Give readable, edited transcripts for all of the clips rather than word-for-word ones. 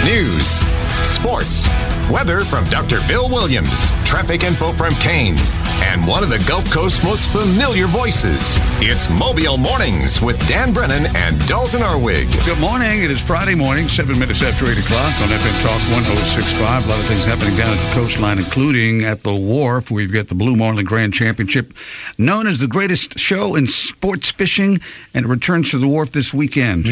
News, sports, weather from Dr. Bill Williams, traffic info from Kane, and one of the Gulf Coast's most familiar voices. It's Mobile Mornings with Dan Brennan and Dalton Arwig. Good morning. It is Friday morning, 7 minutes after 8 o'clock on FM Talk 1065. A lot of things happening down at the coastline, including at the wharf. We've got the Blue Marlin Grand Championship, known as the greatest show in sports fishing, and it returns to the wharf this weekend.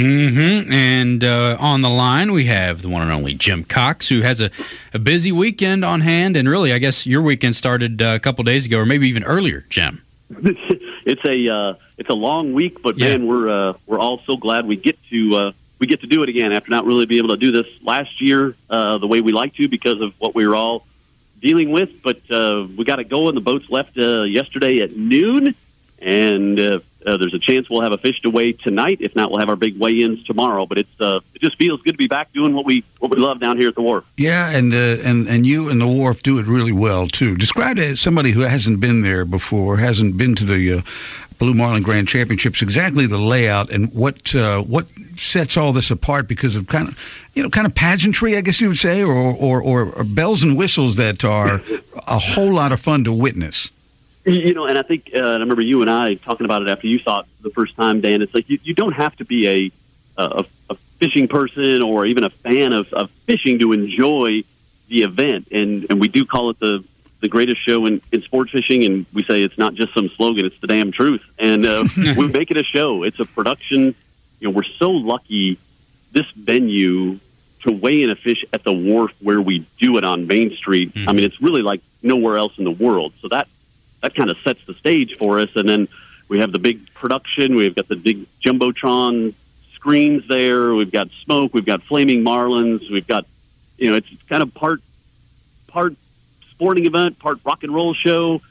And on the line, we have the one and only Jim Cox, who has a busy weekend on hand. And really, I guess your weekend started a couple days ago, or maybe even earlier, Jim. It's a long week, but man, we're all so glad we get to do it again after not really being able to do this last year the way we like to because of what we were all dealing with. But we got it going. The boats left yesterday at noon, and there's a chance we'll have a fish to weigh tonight. If not, we'll have our big weigh-ins tomorrow. But it just feels good to be back doing what we love down here at the wharf. Yeah, and you and the wharf do it really well too. Describe it as somebody who hasn't been there before, hasn't been to the Blue Marlin Grand Championships, exactly the layout and what sets all this apart because of kind of pageantry, I guess you would say, or bells and whistles that are a whole lot of fun to witness. And I think, I remember you and I talking about it after you saw it the first time, Dan. It's like you don't have to be a fishing person or even a fan of fishing to enjoy the event. And we do call it the greatest show in sports fishing, and we say it's not just some slogan, it's the damn truth. And we make it a show. It's a production. We're so lucky this venue to weigh in a fish at the wharf where we do it on Main Street. I mean, it's really like nowhere else in the world. So that kind of sets the stage for us. And then we have the big production. We've got the big Jumbotron screens there. We've got smoke. We've got flaming marlins. We've got, it's kind of part sporting event, part rock and roll show.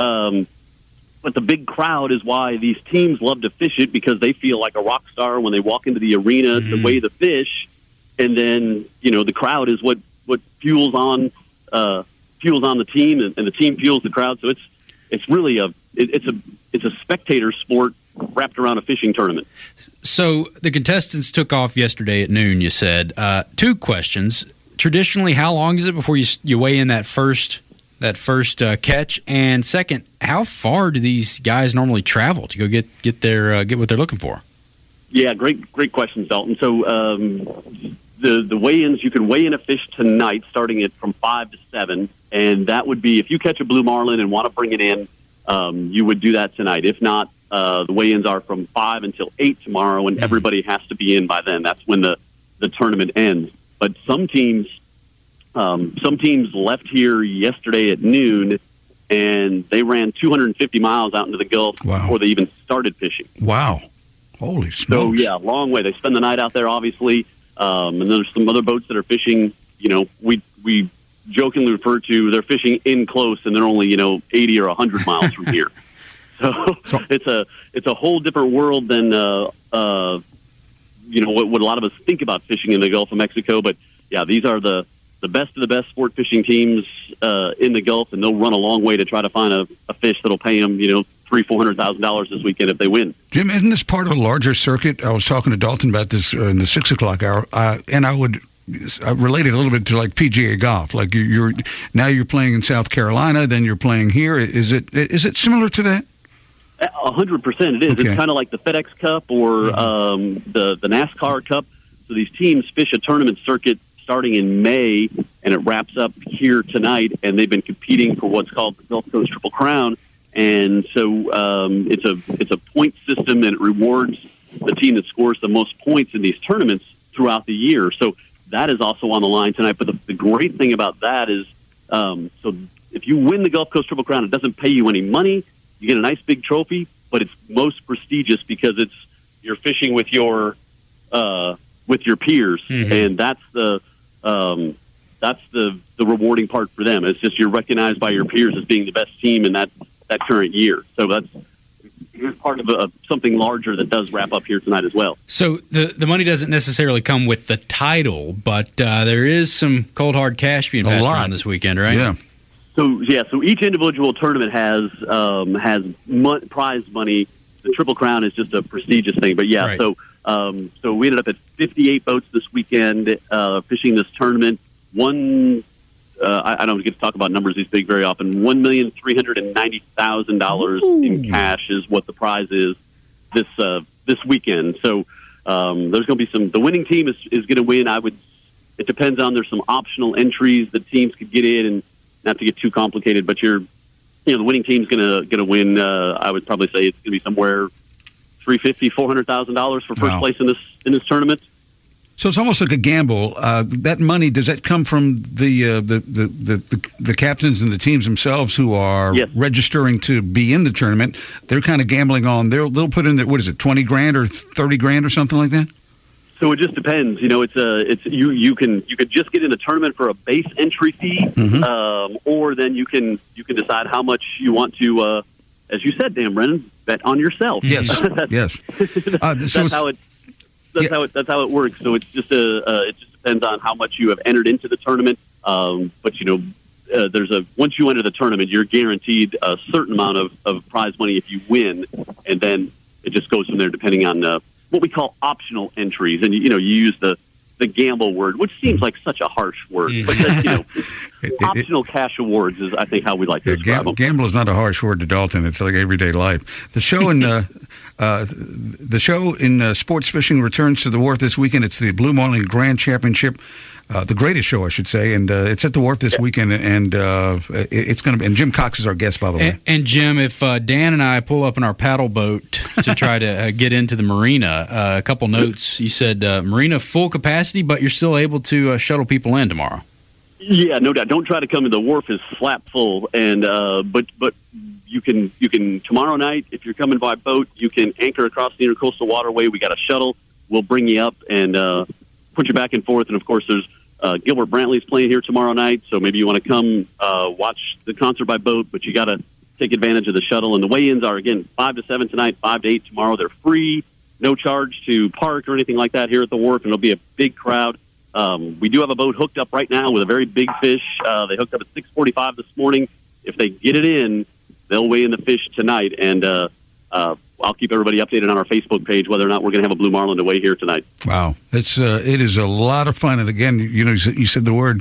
But the big crowd is why these teams love to fish it, because they feel like a rock star when they walk into the arena to weigh the fish. And then, the crowd is what fuels on the team, and the team fuels the crowd. So it's really it's a spectator sport wrapped around a fishing tournament. So the contestants took off yesterday at noon, you said. Two questions. Traditionally, how long is it before you weigh in that first catch? And second, how far do these guys normally travel to go get what they're looking for? Yeah, great questions, Dalton. So the weigh-ins, you can weigh in a fish tonight starting from 5 to 7, and that would be if you catch a blue marlin and want to bring it in, you would do that tonight. If not, the weigh-ins are from 5 until 8 tomorrow, and everybody has to be in by then. That's when the tournament ends. But some teams left here yesterday at noon, and they ran 250 miles out into the Gulf before they even started fishing. Wow. Holy smokes. So, yeah, long way. They spend the night out there, obviously. And then there's some other boats that are fishing, we jokingly refer to, they're fishing in close, and they're only, 80 or 100 miles from here. So it's a whole different world than, what a lot of us think about fishing in the Gulf of Mexico. But, yeah, these are the best of the best sport fishing teams in the Gulf, and they'll run a long way to try to find a fish that'll pay them, $300,000-$400,000 this weekend if they win. Jim, isn't this part of a larger circuit? I was talking to Dalton about this in the 6 o'clock hour, and I would relate it a little bit to like PGA golf. Like you're playing in South Carolina, then you're playing here. Is it similar to that? 100% it is. Okay. It's kind of like the FedEx Cup or the NASCAR Cup. So these teams fish a tournament circuit starting in May, and it wraps up here tonight, and they've been competing for what's called the Gulf Coast Triple Crown. And so it's a point system, and it rewards the team that scores the most points in these tournaments throughout the year. So that is also on the line tonight. But the great thing about that is, so if you win the Gulf Coast Triple Crown, it doesn't pay you any money. You get a nice big trophy, but it's most prestigious because you're fishing with your peers, and that's the rewarding part for them. It's just you're recognized by your peers as being the best team in that current year. So that's part of something larger that does wrap up here tonight as well. So the money doesn't necessarily come with the title, but there is some cold hard cash being passed around this weekend, right? Yeah. So each individual tournament has prize money. The Triple Crown is just a prestigious thing, but right. So So we ended up at 58 boats this weekend fishing this tournament. I don't get to talk about numbers these big very often. $1,390,000 in cash is what the prize is this weekend. So there's going to be the winning team is going to win. It depends on, there's some optional entries that teams could get in, and not to get too complicated, but the winning team's going to win. I would probably say it's going to be somewhere $350,000, $400,000 for first place in this tournament. So it's almost like a gamble. That money, does that come from the captains and the teams themselves who are registering to be in the tournament? They're kind of gambling on. They'll put in what is it, $20,000 or $30,000 or something like that? So it just depends. You could just get in the tournament for a base entry fee, or then you can decide how much you want to, as you said, Dan Brennan, bet on yourself. Yes, yes. That's how it works. So it's just it just depends on how much you have entered into the tournament. But once you enter the tournament, you're guaranteed a certain amount of prize money if you win, and then it just goes from there depending on what we call optional entries. And you use the gamble word, which seems like such a harsh word, but optional cash awards is, I think, how we like to describe them. Gamble is not a harsh word to Dalton. It's like everyday life. The show in sports fishing returns to the wharf this weekend. It's the Blue Marlin Grand Championship, the greatest show, I should say, and it's at the wharf this weekend. And it's going to be. And Jim Cox is our guest, by the way. And Jim, if Dan and I pull up in our paddle boat to try to get into the marina, a couple notes. You said marina full capacity, but you're still able to shuttle people in tomorrow. Yeah, no doubt. Don't try to come to the wharf is slap full, and but you can tomorrow night, if you're coming by boat, you can anchor across the Intercoastal Waterway. We got a shuttle. We'll bring you up and put you back and forth. And of course, there's Gilbert Brantley's playing here tomorrow night, so maybe you want to come watch the concert by boat, but you got to take advantage of the shuttle. And the weigh-ins are, again, 5 to 7 tonight, 5 to 8 tomorrow. They're free, no charge to park or anything like that here at the wharf, and it'll be a big crowd. We do have a boat hooked up right now with a very big fish. They hooked up at 6:45 this morning. If they get it in, they'll weigh in the fish tonight, and I'll keep everybody updated on our Facebook page whether or not we're going to have a blue marlin to weigh here tonight. Wow, it is a lot of fun, and again, you said the word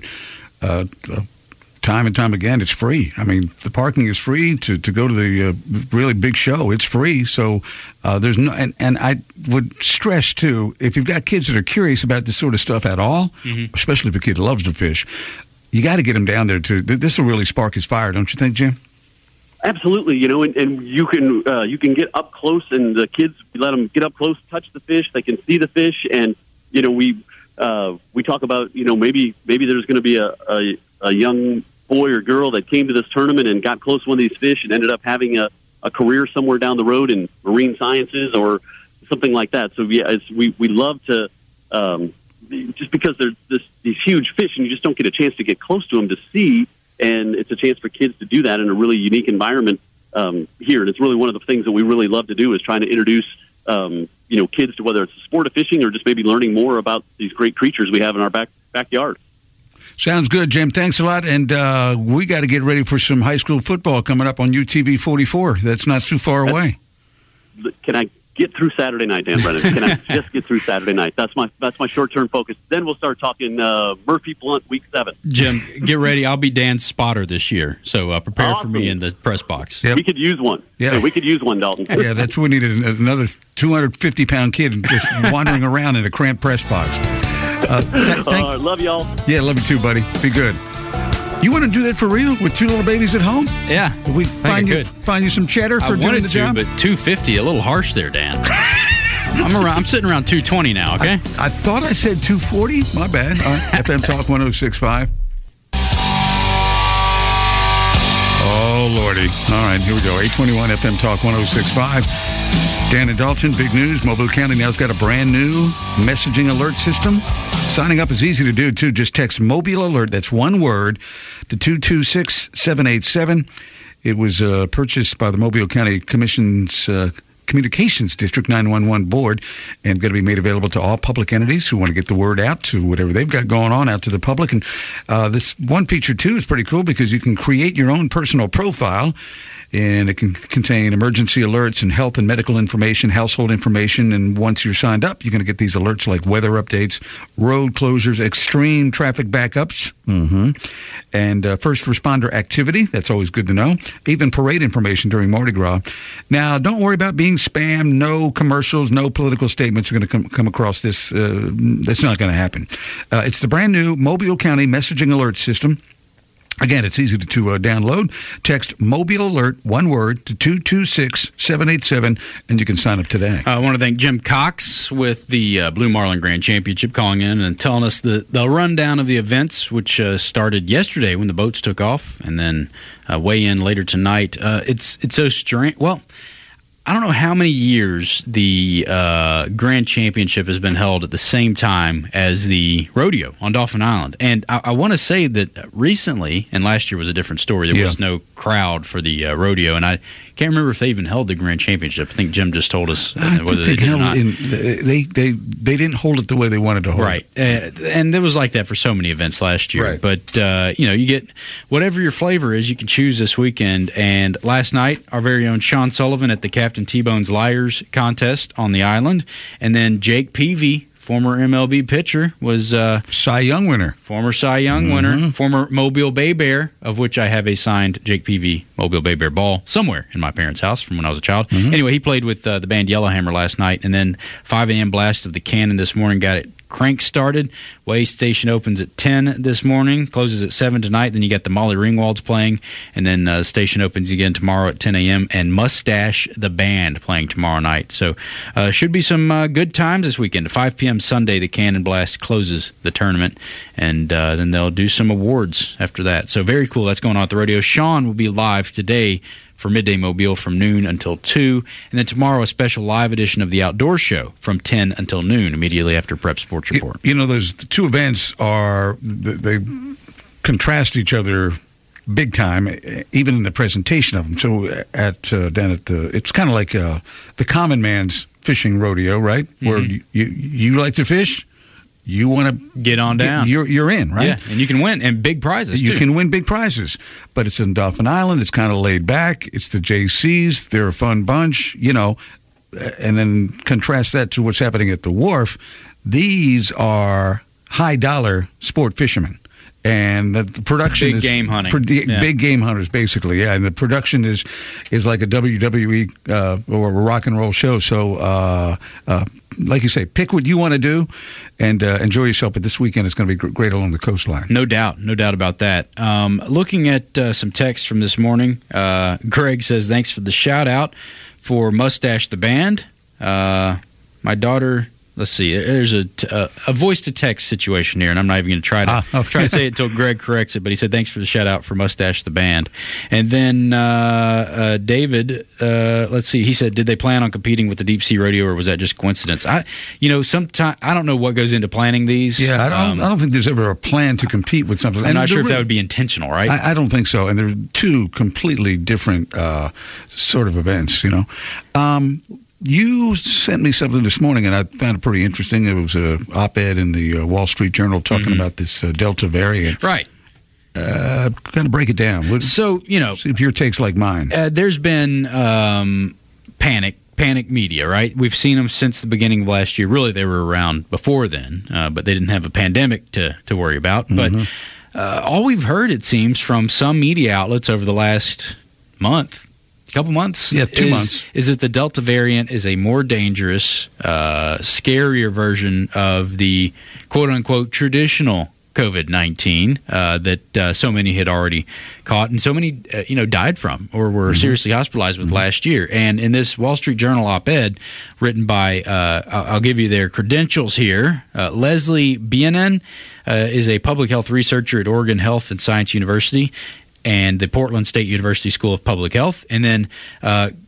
time and time again. It's free. I mean, the parking is free to go to the really big show. It's free, so there's no. And I would stress too, if you've got kids that are curious about this sort of stuff at all, especially if a kid loves to fish, you got to get them down there too. This will really spark his fire, don't you think, Jim? Absolutely, and you can get up close, and the kids, we let them get up close, touch the fish, they can see the fish, and we talk about maybe there's going to be a young boy or girl that came to this tournament and got close to one of these fish and ended up having a career somewhere down the road in marine sciences or something like that. So we love to just because there's these huge fish and you just don't get a chance to get close to them to see. And it's a chance for kids to do that in a really unique environment here. And it's really one of the things that we really love to do is trying to introduce, kids to whether it's the sport of fishing or just maybe learning more about these great creatures we have in our backyard. Sounds good, Jim. Thanks a lot. And we got to get ready for some high school football coming up on UTV 44. That's not too far away. Can I get through Saturday night, Dan Brennan? Can I just get through Saturday night? That's my short-term focus. Then we'll start talking Murphy Blunt Week 7. Jim, get ready. I'll be Dan's spotter this year, so prepare for me in the press box. Yep. We could use one. Yeah, hey, we could use one, Dalton. Yeah, that's what we needed, another 250-pound kid just wandering around in a cramped press box. Love y'all. Yeah, love you too, buddy. Be good. You want to do that for real with two little babies at home? Yeah. If we find you some cheddar for doing the job? But 250, a little harsh there, Dan. I'm sitting around 220 now, okay? I thought I said 240. My bad. All right. FM Talk 106.5. Oh, Lordy. All right, here we go. 821 FM Talk 106.5. Dan and Dalton, big news. Mobile County now's got a brand new messaging alert system. Signing up is easy to do, too. Just text Mobile Alert, that's one word, to 226-787. It was purchased by the Mobile County Commission's Communications District 911 board, and going to be made available to all public entities who want to get the word out to whatever they've got going on out to the public. And this one feature, too, is pretty cool because you can create your own personal profile, and it can contain emergency alerts and health and medical information, household information. And once you're signed up, you're going to get these alerts like weather updates, road closures, extreme traffic backups, and first responder activity. That's always good to know. Even parade information during Mardi Gras. Now, don't worry about being spammed. No commercials, no political statements are going to come across this. That's not going to happen. It's the brand new Mobile County Messaging Alert System. Again, it's easy to download. Text Mobile Alert, one word, to 226-787, and you can sign up today. I want to thank Jim Cox with the Blue Marlin Grand Championship calling in and telling us the rundown of the events, which started yesterday when the boats took off, and then weigh in later tonight. It's so strange. Well, I don't know how many years the Grand Championship has been held at the same time as the rodeo on Dauphin Island. And I want to say that recently, and last year was a different story, there was no crowd for the rodeo. And I can't remember if they even held the Grand Championship. I think Jim just told us whether they did or not. They didn't hold it the way they wanted to hold it. Right. And it was like that for so many events last year. Right. But, you get whatever your flavor is, you can choose this weekend. And last night, our very own Sean Sullivan at the Captain T-Bone's Liars contest on the island. And then Jake Peavy, former MLB pitcher, was Cy Young winner. Former Cy Young winner, former Mobile Bay Bear, of which I have a signed Jake Peavy Mobile Bay Bear ball somewhere in my parents' house from when I was a child. Anyway, he played with the band Yellowhammer last night, and then 5 a.m. blast of the cannon this morning got it crank started. Way Station opens at 10 this morning, closes at 7 tonight. Then you got the Molly Ringwalds playing, and then the station opens again tomorrow at 10 a.m. and Mustache the Band playing tomorrow night. So should be some good times this weekend. At 5 p.m. Sunday, the Cannon Blast closes the tournament, and then they'll do some awards after that. So very cool. That's going on at the rodeo. Sean will be live today for Midday Mobile from noon until 2. And then tomorrow, a special live edition of the Outdoor Show from 10 until noon, immediately after Prep Sports Report. Those two events they contrast each other big time, even in the presentation of them. So down at it's kind of like the common man's fishing rodeo, right? Where you like to fish. You want to get on down. You're in, right? Yeah, and you can win, and big prizes, too. You can win big prizes. But it's in Dauphin Island. It's kind of laid back. It's the JCs. They're a fun bunch, and then contrast that to what's happening at the wharf. These are high-dollar sport fishermen. And the production big game hunting. Big game hunters, basically, yeah. And the production is like a WWE or a rock and roll show. So, like you say, pick what you want to do and enjoy yourself. But this weekend is going to be great along the coastline. No doubt about that. Looking at some text from this morning, Greg says, thanks for the shout-out for Mustache the Band. My daughter... Let's see. There's a voice-to-text situation here, and I'm not even going to try to say it until Greg corrects it. But he said, "Thanks for the shout-out for Mustache the Band." And then David, let's see. He said, "Did they plan on competing with the Deep Sea Rodeo, or was that just coincidence?" Sometimes I don't know what goes into planning these. Yeah, I don't think there's ever a plan to compete with something. I'm not sure if that would be intentional, right? I don't think so. And they're two completely different sort of events. You sent me something this morning, and I found it pretty interesting. It was an op-ed in the Wall Street Journal talking about this Delta variant. Right. Kind of break it down. See if your take's like mine. There's been panic media, right? We've seen them since the beginning of last year. Really, they were around before then, but they didn't have a pandemic to worry about. But all we've heard, it seems, from some media outlets over the last couple months, 2 months, is that the Delta variant is a more dangerous, scarier version of the quote-unquote traditional COVID-19 that so many had already caught and so many died from or were seriously hospitalized with last year. And in this Wall Street Journal op-ed written by, I'll give you their credentials here, Leslie Bienen is a public health researcher at Oregon Health and Science University and the Portland State University School of Public Health. And then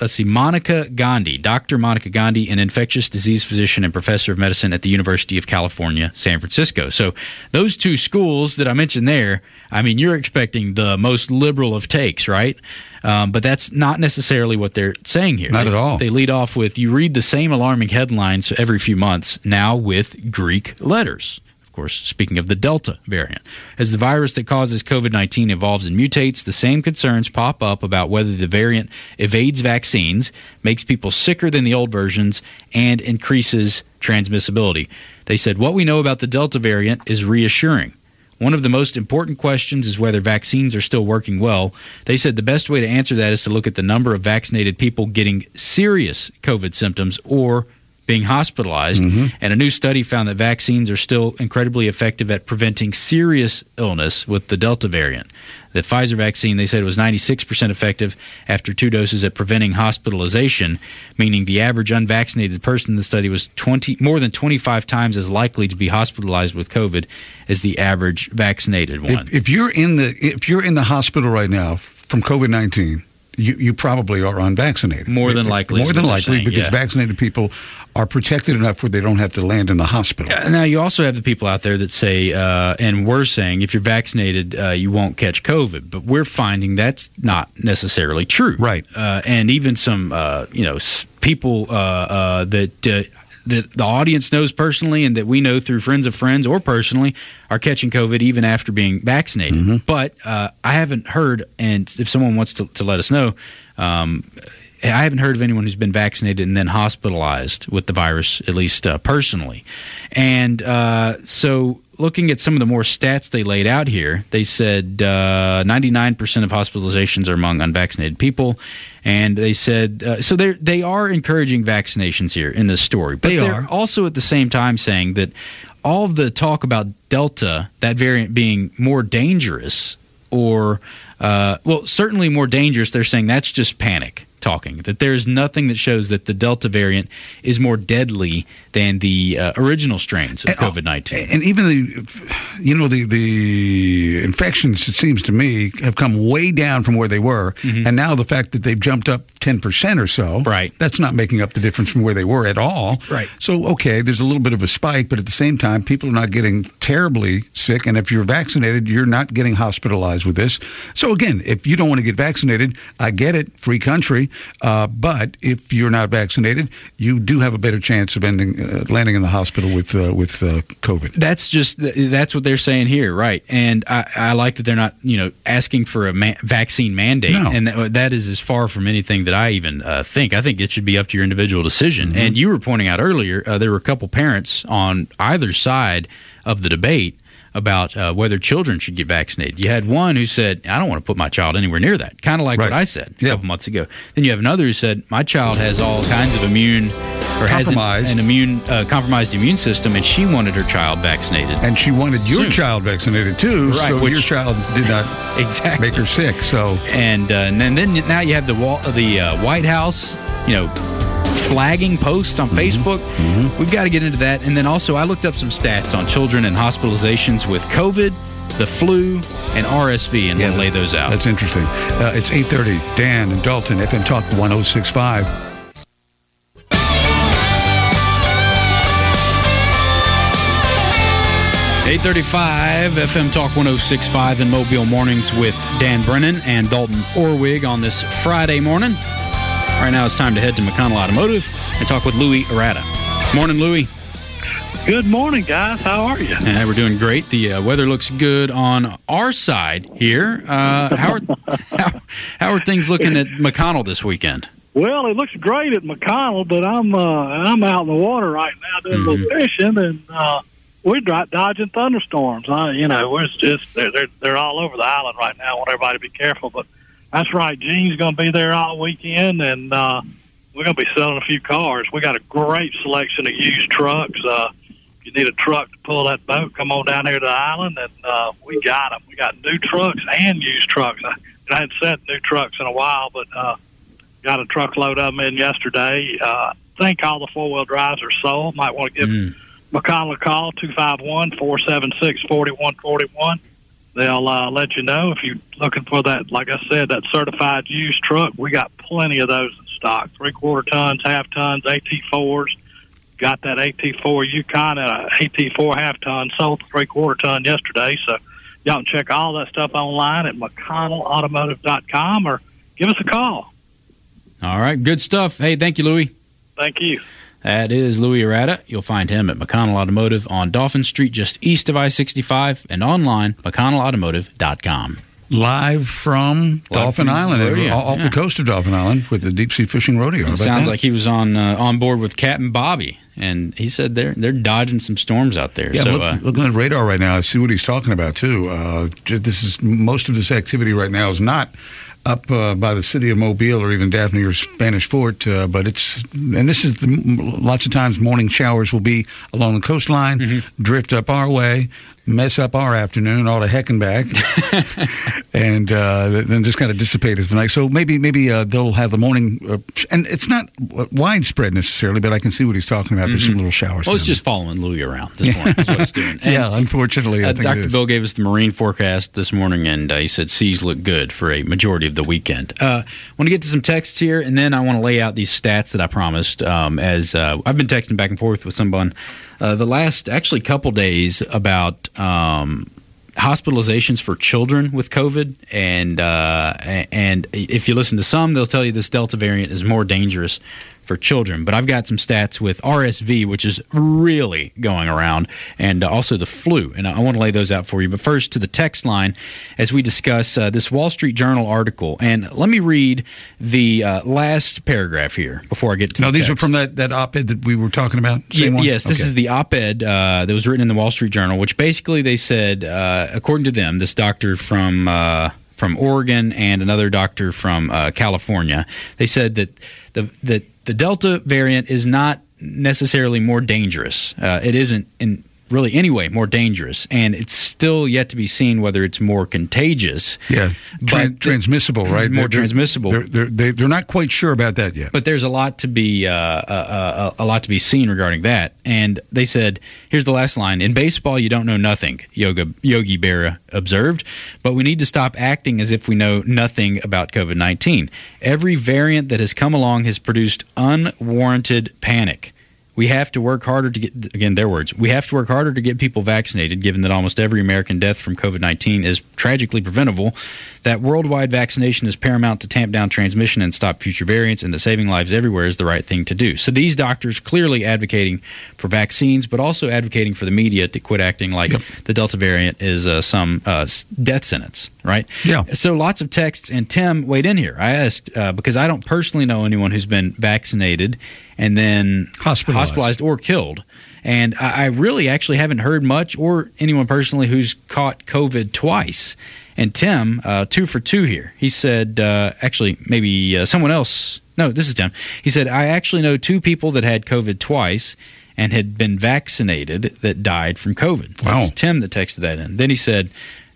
let's see, Monica Gandhi, Dr. Monica Gandhi, an infectious disease physician and professor of medicine at the University of California, San Francisco. So those two schools that I mentioned there, I mean, you're expecting the most liberal of takes, right? But that's not necessarily what they're saying here. Not at all. They lead off with, you read the same alarming headlines every few months, now with Greek letters. Of course, speaking of the Delta variant. As the virus that causes COVID-19 evolves and mutates, the same concerns pop up about whether the variant evades vaccines, makes people sicker than the old versions, and increases transmissibility. They said, what we know about the Delta variant is reassuring. One of the most important questions is whether vaccines are still working well. They said the best way to answer that is to look at the number of vaccinated people getting serious COVID symptoms or being hospitalized. And a new study found that vaccines are still incredibly effective at preventing serious illness with the Delta variant. The Pfizer vaccine, they said, was 96% effective after 2 doses at preventing hospitalization, meaning the average unvaccinated person in the study was more than 25 times as likely to be hospitalized with COVID as the average vaccinated one. If you're in the hospital right now from COVID-19, you probably are unvaccinated. More than likely. More than likely, saying, because yeah. vaccinated people are protected enough where they don't have to land in the hospital. Now, you also have the people out there that say, and we're saying, if you're vaccinated, you won't catch COVID. But we're finding that's not necessarily true. Right. And even some, people that the audience knows personally and that we know through friends of friends or personally are catching COVID even after being vaccinated. But I haven't heard, and if someone wants to let us know, I haven't heard of anyone who's been vaccinated and then hospitalized with the virus, at least personally. And so looking at some of the more stats they laid out here, they said 99% of hospitalizations are among unvaccinated people. And they said, so they are encouraging vaccinations here in this story. But they're also at the same time saying that all of the talk about Delta, that variant being more dangerous or, certainly more dangerous, they're saying that's just panic talking, that there's nothing that shows that the Delta variant is more deadly than the original strains of COVID-19. And even the infections, it seems to me, have come way down from where they were. And now the fact that they've jumped up 10% or so, right, that's not making up the difference from where they were at all. Right. So, okay, there's a little bit of a spike, but at the same time, people are not getting terribly sick. And if you're vaccinated, you're not getting hospitalized with this. So again, if you don't want to get vaccinated, I get it, free country. But if you're not vaccinated, you do have a better chance of landing in the hospital with COVID. That's what they're saying here, right? And I like that they're not asking for a vaccine mandate, and that is as far from anything that I even think. I think it should be up to your individual decision. And you were pointing out earlier there were a couple parents on either side of the debate about whether children should get vaccinated. You had one who said, I don't want to put my child anywhere near that, kind of like what I said a couple months ago. Then you have another who said, my child has all kinds of has an compromised immune system, and she wanted her child vaccinated. And she wanted your child vaccinated too, right, so your child did not make her sick. So and then now you have the White House, flagging posts on Facebook. We've got to get into that. And then also I looked up some stats on children and hospitalizations with COVID, the flu, and RSV, and we'll lay those out. That's interesting. It's 8:30. Dan and Dalton, FM Talk 1065. .835 FM Talk 1065 in Mobile Mornings with Dan Brennan and Dalton Orwig on this Friday morning. Right now it's time to head to McConnell Automotive and talk with Louis Arata. Morning, Louis. Good morning, guys. How are you? We're doing great. The weather looks good on our side here. How are things looking at McConnell this weekend? Well, it looks great at McConnell, but I'm out in the water right now doing a little fishing, and we're dodging thunderstorms. We're just they're all over the island right now. I want everybody to be careful, but that's right. Gene's going to be there all weekend, and we're going to be selling a few cars. We got a great selection of used trucks. If you need a truck to pull that boat, come on down here to the island, and we got them. We got new trucks and used trucks. I hadn't sent new trucks in a while, but got a truckload of them in yesterday. I think all the four-wheel drives are sold. Might want to give McConnell a call, 251-476-4141. They'll let you know if you're looking for that, like I said, that certified used truck. We got plenty of those in stock, 3/4 tons, half tons, AT4s. Got that AT4 Yukon at a AT4 half ton, sold the 3/4 ton yesterday. So y'all can check all that stuff online at McConnellAutomotive.com or give us a call. All right, good stuff. Hey, thank you, Louis. Thank you. That is Louis Arata. You'll find him at McConnell Automotive on Dolphin Street, just east of I-65, and online, McConnellAutomotive.com. Live from Dolphin Island, off the coast of Dolphin Island, with the Deep Sea Fishing Rodeo. It sounds like he was on board with Captain Bobby, and he said they're dodging some storms out there. Yeah, so, looking at radar right now, I see what he's talking about too. Most of this activity right now is not up by the city of Mobile or even Daphne or Spanish Fort, but lots of times morning showers will be along the coastline, drift up our way, mess up our afternoon all the heck and back, and then just kind of dissipate as the night. So maybe they'll have the morning, and it's not widespread necessarily, but I can see what he's talking about. There's some little showers. Well, it's just following Louis around this morning. Is what it's doing. And, yeah, unfortunately, I think Dr. Bill gave us the marine forecast this morning, and he said seas look good for a majority of the weekend. I want to get to some texts here, and then I want to lay out these stats that I promised. As I've been texting back and forth with someone the last actually couple days about hospitalizations for children with COVID, and if you listen to some, they'll tell you this Delta variant is more dangerous for children. But I've got some stats with RSV, which is really going around, and also the flu, and I want to lay those out for you. But first, to the text line as we discuss this Wall Street Journal article. And let me read the last paragraph here before I get to the these text. are from that op-ed that we were talking about? Yes, this is the op-ed that was written in the Wall Street Journal, which basically they said, according to them, this doctor from Oregon and another doctor from California, they said that the Delta variant is not necessarily more dangerous. It isn't in really any way more dangerous, and it's still yet to be seen whether it's more contagious. Yeah, transmissible, right? More transmissible. They're not quite sure about that yet. But there's a lot to be seen regarding that. And they said, here's the last line: in baseball, you don't know nothing, Yogi Berra observed, but we need to stop acting as if we know nothing about COVID-19. Every variant that has come along has produced unwarranted panic. We have to work harder to get, again, their words, we have to work harder to get people vaccinated, given that almost every American death from COVID-19 is tragically preventable, that worldwide vaccination is paramount to tamp down transmission and stop future variants, and that saving lives everywhere is the right thing to do. So these doctors clearly advocating for vaccines, but also advocating for the media to quit acting like the Delta variant is some death sentence, right? Yeah. So lots of texts, and Tim weighed in here. I asked, because I don't personally know anyone who's been vaccinated and then hospitalized or killed. And I really actually haven't heard much or anyone personally who's caught COVID twice. And Tim, 2 for 2 here. He said, actually, maybe someone else. No, this is Tim. He said, I actually know 2 people that had COVID twice and had been vaccinated that died from COVID. Wow. That's Tim that texted that in. Then he said,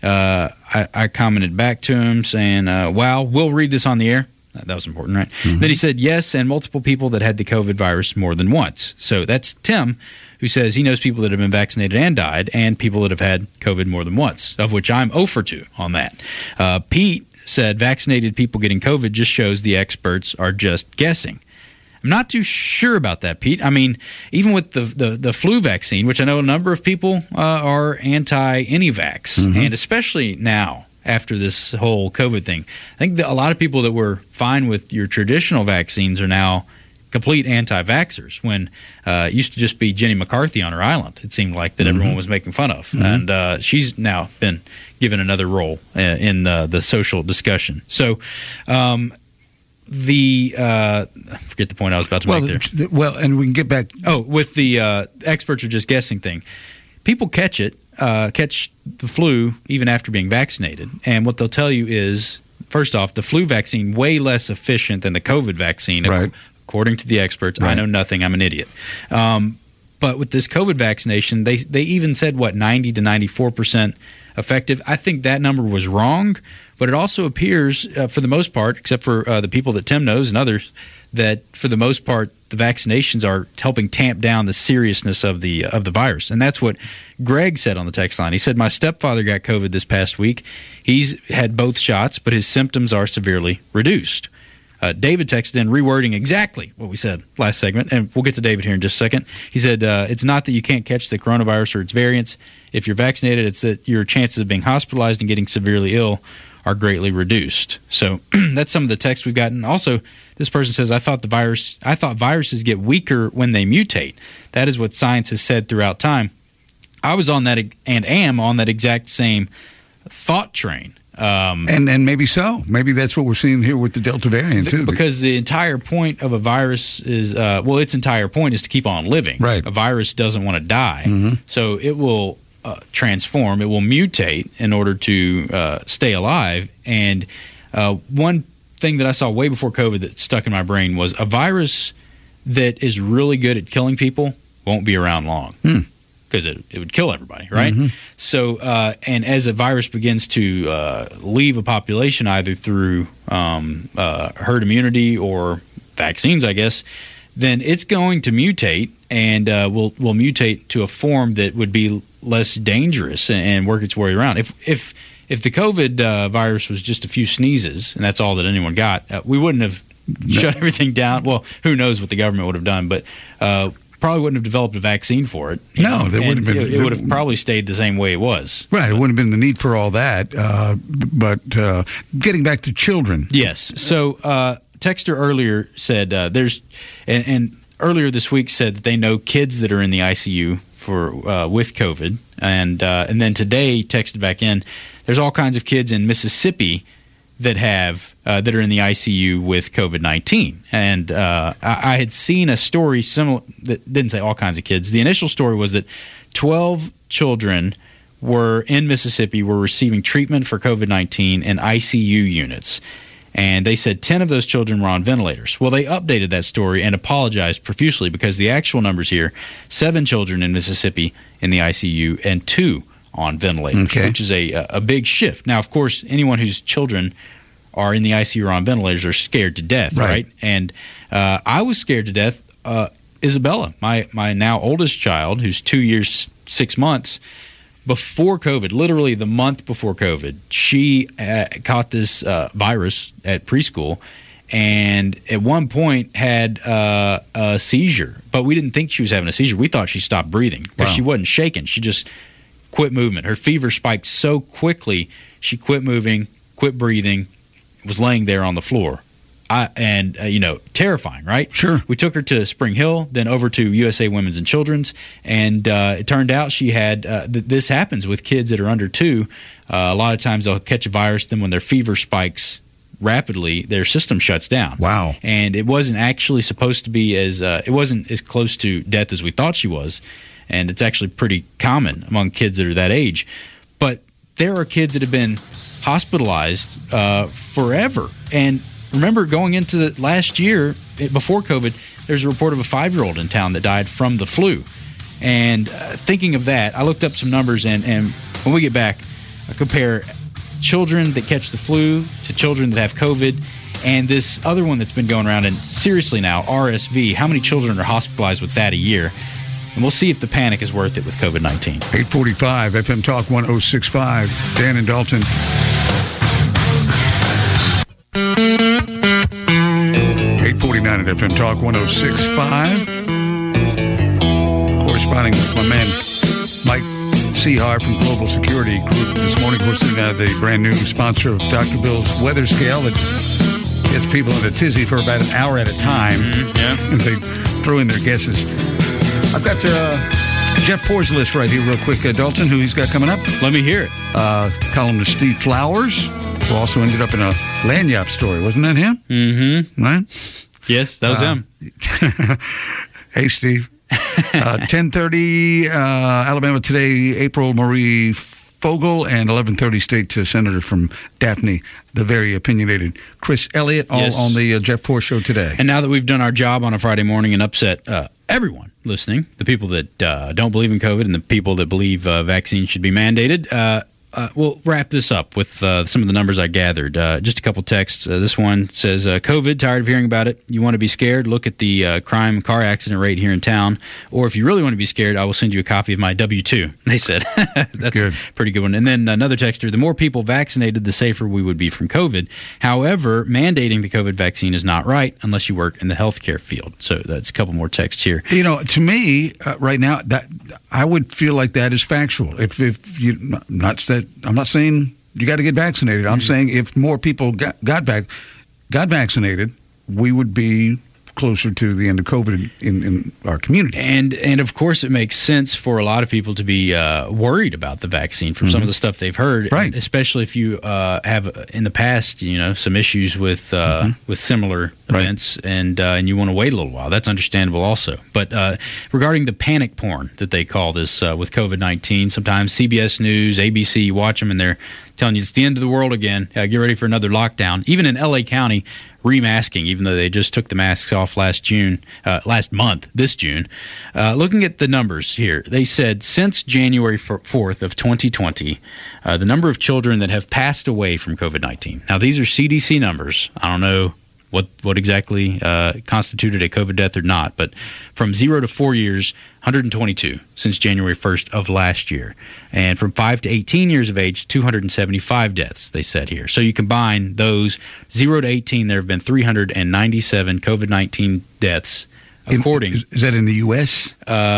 I commented back to him saying, wow, we'll read this on the air. That was important, right? Mm-hmm. Then he said, yes, and multiple people that had the COVID virus more than once. So that's Tim, who says he knows people that have been vaccinated and died, and people that have had COVID more than once, of which I'm 0 for 2 on that. Pete said vaccinated people getting COVID just shows the experts are just guessing. I'm not too sure about that, Pete. I mean, even with the flu vaccine, which I know a number of people are anti-any vax, and especially now, after this whole COVID thing. I think that a lot of people that were fine with your traditional vaccines are now complete anti-vaxxers, when it used to just be Jenny McCarthy on her island, it seemed like, that everyone was making fun of. And she's now been given another role in the social discussion. So forget the point I was about to make there. Well, and we can get back. Oh, with the experts are just guessing thing. People catch the flu even after being vaccinated. And what they'll tell you is, first off, the flu vaccine way less efficient than the COVID vaccine, right, according to the experts. Right. I know nothing. I'm an idiot. But with this COVID vaccination, they even said, 90 to 94% effective. I think that number was wrong, but it also appears, for the most part, except for the people that Tim knows and others, that for the most part, the vaccinations are helping tamp down the seriousness of the virus. And that's what Greg said on the text line. He said, my stepfather got COVID this past week. He's had both shots, but his symptoms are severely reduced. David texted in, rewording exactly what we said last segment, and we'll get to David here in just a second. He said, it's not that you can't catch the coronavirus or its variants. If you're vaccinated, it's that your chances of being hospitalized and getting severely ill are greatly reduced. So that's some of the text we've gotten. Also, this person says, I thought viruses get weaker when they mutate. That is what science has said throughout time. I was on that and am on that exact same thought train. And maybe so. Maybe that's what we're seeing here with the Delta variant, too. Because the entire point of a virus is, its entire point is to keep on living. Right. A virus doesn't want to die. So it will transform, it will mutate in order to stay alive. And one thing that I saw way before COVID that stuck in my brain was a virus that is really good at killing people won't be around long. Because it would kill everybody, right? So, and as a virus begins to leave a population either through herd immunity or vaccines, I guess, then it's going to mutate and will mutate to a form that would be less dangerous and work its way around. If the COVID virus was just a few sneezes and that's all that anyone got, we wouldn't have shut everything down. Well, who knows what the government would have done, but probably wouldn't have developed a vaccine for it. No, there wouldn't have been. It would have probably stayed the same way it was. Right, it wouldn't have been the need for all that. But getting back to children. Yes. So, texter earlier said and earlier this week said that they know kids that are in the ICU for with COVID, and then today texted back in. There's all kinds of kids in Mississippi that are in the ICU with COVID-19. And I had seen a story similar that didn't say all kinds of kids. The initial story was that 12 children were in Mississippi were receiving treatment for COVID-19 in ICU units. And they said 10 of those children were on ventilators. Well, they updated that story and apologized profusely because the actual numbers here, 7 children in Mississippi in the ICU and 2 on ventilators, which is a big shift. Now, of course, anyone whose children are in the ICU or on ventilators are scared to death, right? And I was scared to death. Isabella, my now oldest child, who's 2 years, 6 months, before COVID, literally the month before COVID, she caught this virus at preschool and at one point had a seizure. But we didn't think she was having a seizure. We thought she stopped breathing because she wasn't shaking. She just quit movement. Her fever spiked so quickly, she quit moving, quit breathing, was laying there on the floor. Terrifying, right? Sure. We took her to Spring Hill, then over to USA Women's and Children's, and it turned out she had this happens with kids that are under 2. A lot of times they'll catch a virus, then when their fever spikes rapidly, their system shuts down. Wow. And it wasn't actually supposed to be it wasn't as close to death as we thought she was, and it's actually pretty common among kids that are that age. But there are kids that have been hospitalized forever. And remember, going into last year, before COVID, there's a report of a 5-year-old in town that died from the flu. And thinking of that, I looked up some numbers, and when we get back, I compare children that catch the flu to children that have COVID, and this other one that's been going around, and seriously now, RSV, how many children are hospitalized with that a year? And we'll see if the panic is worth it with COVID-19. 845 FM Talk 1065. Dan and Dalton. 849 at FM Talk 1065. Corresponding with my man Mike Sehar from Global Security Group this morning. We're sitting at the brand new sponsor of Dr. Bill's weather scale that gets people in a tizzy for about an hour at a time as they throw in their guesses. I've got Jeff Poor's list right here real quick. Dalton, who he's got coming up. Let me hear it. Columnist Steve Flowers, who also ended up in a Lanyap story. Wasn't that him? Mm-hmm. Right? Yes, that was him. Hey, Steve. 10:30 Alabama Today, April Marie Fogel, and 11:30 State Senator from Daphne, the very opinionated Chris Elliott, all on the Jeff Poor Show today. And now that we've done our job on a Friday morning and upset everyone listening, the people that don't believe in COVID and the people that believe vaccines should be mandated, we'll wrap this up with some of the numbers I gathered. Just a couple texts. This one says, COVID, tired of hearing about it. You want to be scared? Look at the crime car accident rate here in town. Or if you really want to be scared, I will send you a copy of my W-2, they said. That's good. A pretty good one. And then another texter, the more people vaccinated, the safer we would be from COVID. However, mandating the COVID vaccine is not right unless you work in the healthcare field. So that's a couple more texts here. You know, to me, right now, that I would feel like that is factual. If you I'm not saying you got to get vaccinated. I'm saying if more people got vaccinated, we would be closer to the end of COVID in our community. And of course, it makes sense for a lot of people to be worried about the vaccine from some of the stuff they've heard, right? Especially if you have in the past, some issues with similar events, and you want to wait a little while. That's understandable, also. But regarding the panic porn that they call this with COVID-19, sometimes CBS News, ABC, you watch them and they're telling you it's the end of the world again. Get ready for another lockdown. Even in LA County, remasking, even though they just took the masks off this June. Looking at the numbers here, they said since January 4th of 2020, the number of children that have passed away from COVID-19. Now, these are CDC numbers. I don't know what exactly constituted a COVID death or not, but from 0 to 4 years, 122 since January 1st of last year. And from 5 to 18 years of age, 275 deaths, they said here. So you combine those 0 to 18, there have been 397 COVID-19 deaths. According, is that in the U.S.?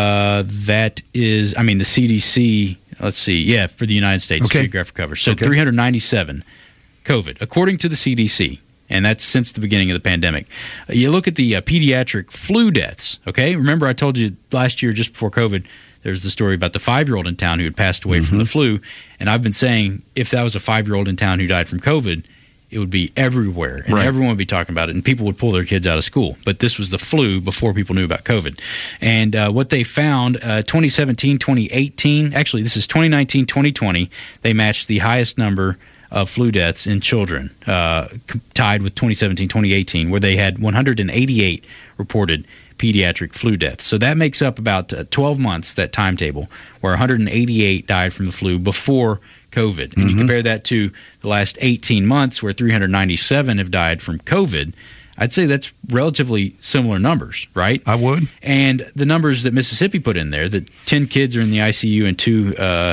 That is, the CDC, let's see, yeah, for the United States, geographic coverage. So 397 COVID, according to the CDC. And that's since the beginning of the pandemic. You look at the pediatric flu deaths, okay? Remember I told you last year, just before COVID, there's the story about the 5-year-old in town who had passed away from the flu. And I've been saying if that was a 5-year-old in town who died from COVID, it would be everywhere. And everyone would be talking about it. And people would pull their kids out of school. But this was the flu before people knew about COVID. And what they found, 2017, 2018, actually this is 2019, 2020, they matched the highest number of flu deaths in children, tied with 2017, 2018, where they had 188 reported pediatric flu deaths. So that makes up about 12 months, that timetable, where 188 died from the flu before COVID. And you compare that to the last 18 months, where 397 have died from COVID. I'd say that's relatively similar numbers, right? I would. And the numbers that Mississippi put in there, that 10 kids are in the ICU and 2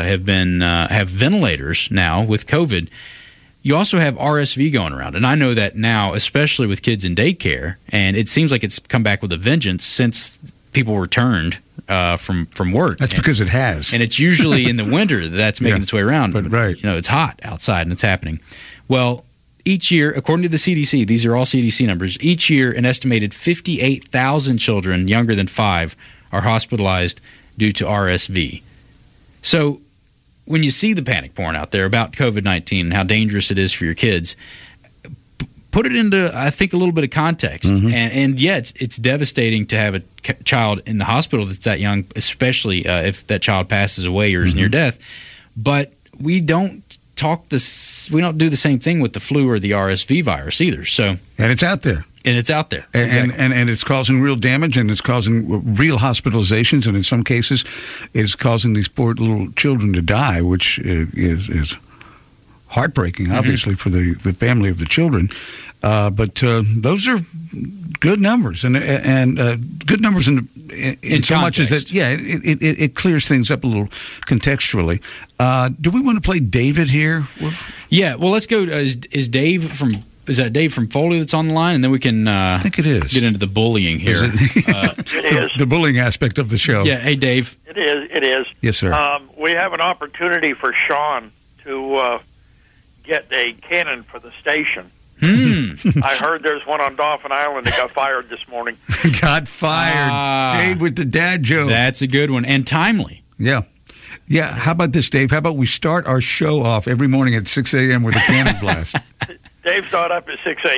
have ventilators now with COVID. You also have RSV going around. And I know that now, especially with kids in daycare, and it seems like it's come back with a vengeance since people returned from work. That's because it has. And it's usually in the winter that's making its way around. But right. It's hot outside and it's happening. Well, each year, according to the CDC, these are all CDC numbers, each year an estimated 58,000 children younger than 5 are hospitalized due to RSV. So when you see the panic porn out there about COVID-19 and how dangerous it is for your kids, put it into, I think, a little bit of context. And yeah, it's devastating to have a child in the hospital that's that young, especially if that child passes away or is near death. But we don't we don't do the same thing with the flu or the RSV virus either. So, and it's out there. And it's out there. And it's causing real damage, and it's causing real hospitalizations, and in some cases it's causing these poor little children to die, which is heartbreaking, obviously, for the family of the children. But those are good numbers, and good numbers in so much as that, it clears things up a little contextually. Do we want to play David here? Yeah, well, let's go. Is that Dave from Foley that's on the line? And then we can I think it is. Get into the bullying here. It is. The bullying aspect of the show. Yeah, hey, Dave. It is. Yes, sir. We have an opportunity for Sean to get a cannon for the station. I heard there's one on Dauphin Island that got fired this morning. Got fired. Dave with the dad joke. That's a good one. And timely. Yeah. Yeah. How about this, Dave? How about we start our show off every morning at 6 a.m. with a cannon blast? Dave's not up at 6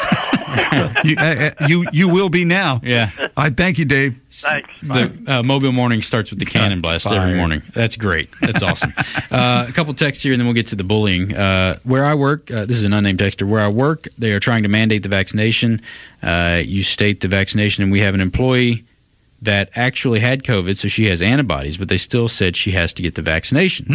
a.m. You will be now. Yeah. I thank you, Dave. Thanks. The Mobile Morning starts with the cannon blast every morning. That's great. That's awesome. A couple texts here, and then we'll get to the bullying. Where I work, this is an unnamed texter. Where I work, they are trying to mandate the vaccination. You state the vaccination, and we have an employee that actually had COVID, so she has antibodies, but they still said she has to get the vaccination.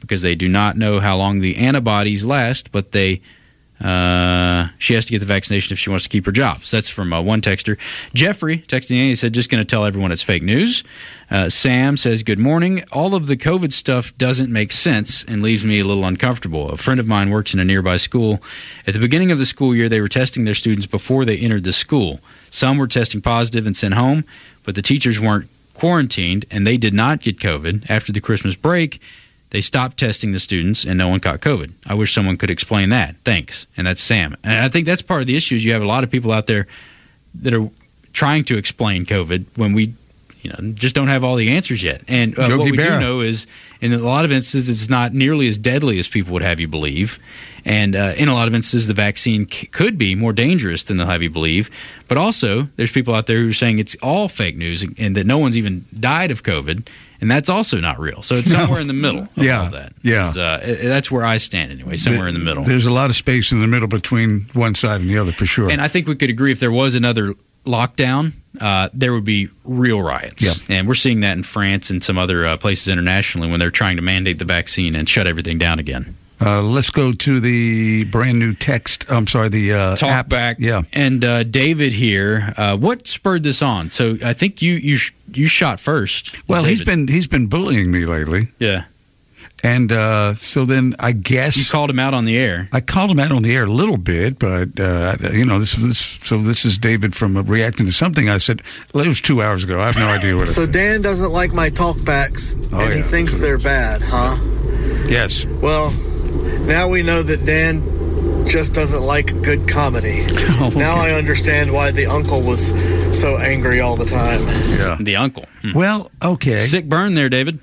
because they do not know how long the antibodies last, but she has to get the vaccination if she wants to keep her job. So that's from one texter. Jeffrey, texting in, he said, just going to tell everyone it's fake news. Sam says, good morning. All of the COVID stuff doesn't make sense and leaves me a little uncomfortable. A friend of mine works in a nearby school. At the beginning of the school year, they were testing their students before they entered the school. Some were testing positive and sent home, but the teachers weren't quarantined, and they did not get COVID. After the Christmas break, they stopped testing the students, and no one caught COVID. I wish someone could explain that. Thanks. And that's Sam. And I think that's part of the issue is you have a lot of people out there that are trying to explain COVID when we just don't have all the answers yet. And what we do know is in a lot of instances it's not nearly as deadly as people would have you believe. And in a lot of instances the vaccine could be more dangerous than they'll have you believe. But also there's people out there who are saying it's all fake news and that no one's even died of COVID. And that's also not real. So it's somewhere in the middle of all that. Yeah. That's where I stand anyway, somewhere in the middle. There's a lot of space in the middle between one side and the other for sure. And I think we could agree if there was another lockdown, there would be real riots. Yeah. And we're seeing that in France and some other places internationally when they're trying to mandate the vaccine and shut everything down again. Let's go to the brand new text. I'm sorry, the Talk app. back. Yeah. And David here, what spurred this on? So I think you shot first. Well, David. he's been bullying me lately. Yeah. And so then I guess you called him out on the air. I called him out on the air a little bit, but this is David from reacting to something I said. Well, it was 2 hours ago. I have no idea what. I said. Dan doesn't like my talkbacks, and he thinks they're bad, huh? Yes. Well, now we know that Dan just doesn't like good comedy. Okay. Now I understand why the uncle was so angry all the time. Yeah. The uncle. Well, okay. Sick burn there, David.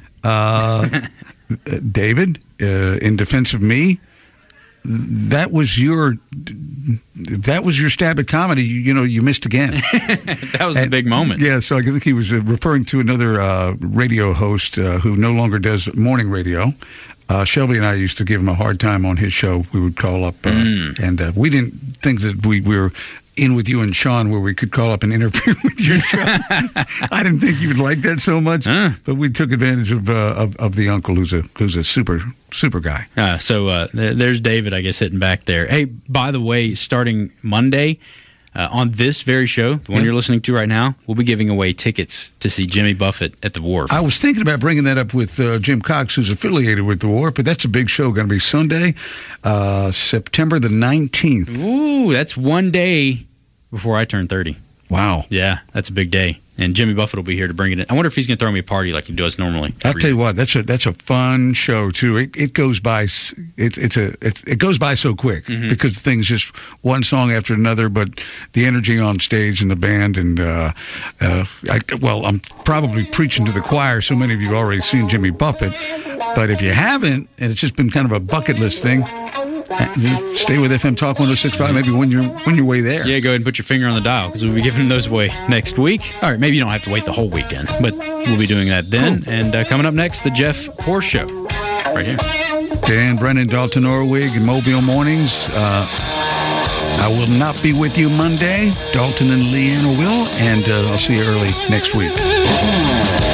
David, in defense of me, that was your stab at comedy. You missed again. That was the big moment. Yeah, so I think he was referring to another radio host who no longer does morning radio. Shelby and I used to give him a hard time on his show. We would call up, and we didn't think that we were in with you and Sean where we could call up and interview with your show. I didn't think you would like that so much, but we took advantage of the uncle who's a super guy. So there's David, I guess, hitting back there. Hey, by the way, starting Monday on this very show, the one you're listening to right now, we'll be giving away tickets to see Jimmy Buffett at the Wharf. I was thinking about bringing that up with Jim Cox, who's affiliated with the Wharf, but that's a big show. Going to be Sunday, September the 19th. Ooh, that's one day before I turn 30. Wow. Yeah, that's a big day. And Jimmy Buffett will be here to bring it in. I wonder if he's going to throw me a party like he does normally. I'll tell you what, that's a fun show too. It goes by it goes by so quick because the thing's just one song after another. But the energy on stage and the band and I'm probably preaching to the choir. So many of you have already seen Jimmy Buffett, but if you haven't, and it's just been kind of a bucket list thing. Stay with FM Talk 106.5 maybe when you're way there. Yeah, go ahead and put your finger on the dial because we'll be giving those away next week. All right, maybe you don't have to wait the whole weekend, but we'll be doing that then. Cool. And coming up next, the Jeff Porsche Show right here. Dan Brennan, Dalton Orwig, and Mobile Mornings. I will not be with you Monday. Dalton and Leanna will, and I'll see you early next week.